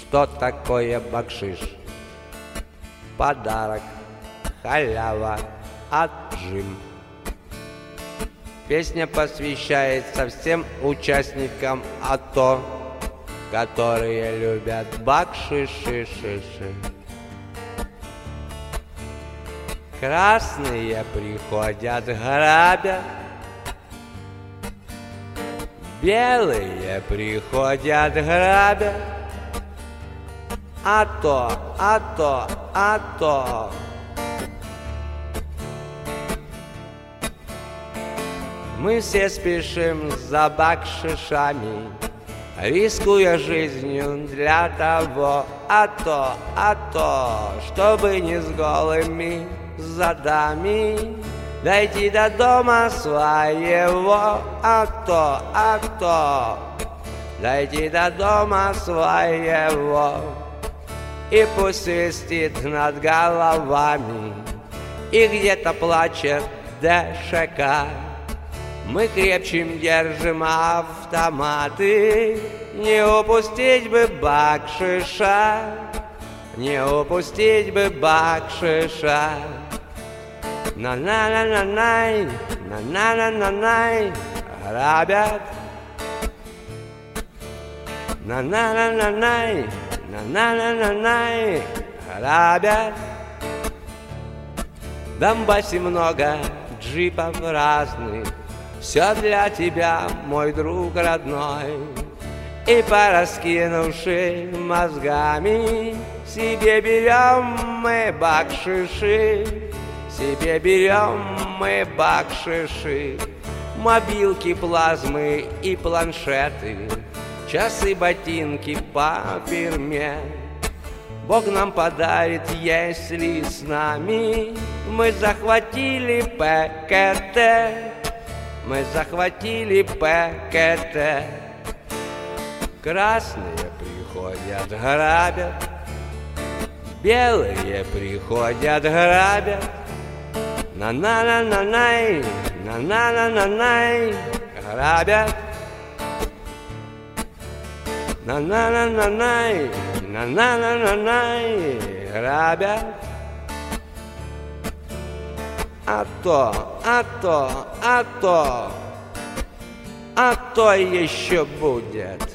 Что такое бакшиш? Подарок, халява, отжим. Песня посвящается всем участникам АТО, которые любят бакшиши. Красные приходят, грабят, белые приходят, грабят. АТО, АТО, АТО. Мы все спешим за бакшишами, рискуя жизнью для того, АТО, чтобы не с голыми задами дойти до дома своего, АТО, дойти до дома своего. И пусть свистит над головами, и где-то плачет ДШК. Мы крепче держим автоматы, не упустить бы бакшиша, не упустить бы бакшиша. На-на-на-на-най, на-на-на-на-най, грабят. На-на-на-на-най, на-на-на-на-най, грабят. В Донбассе много джипов разных, все для тебя, мой друг родной. И пораскинувши мозгами, себе берем мы бакшиши, себе берем мы бакшиши. Мобилки, плазмы и планшеты, часы, ботинки по фирме Бог нам подарит, если с нами мы захватили ПКТ. Мы захватили ПКТ. Красные приходят, грабят, белые приходят, грабят. На-на-на-на-най, на-на-на-на-най, грабят. На-на-на-на-най, на-на-на-на-най, грабят. АТО, АТО, АТО, АТО еще будет.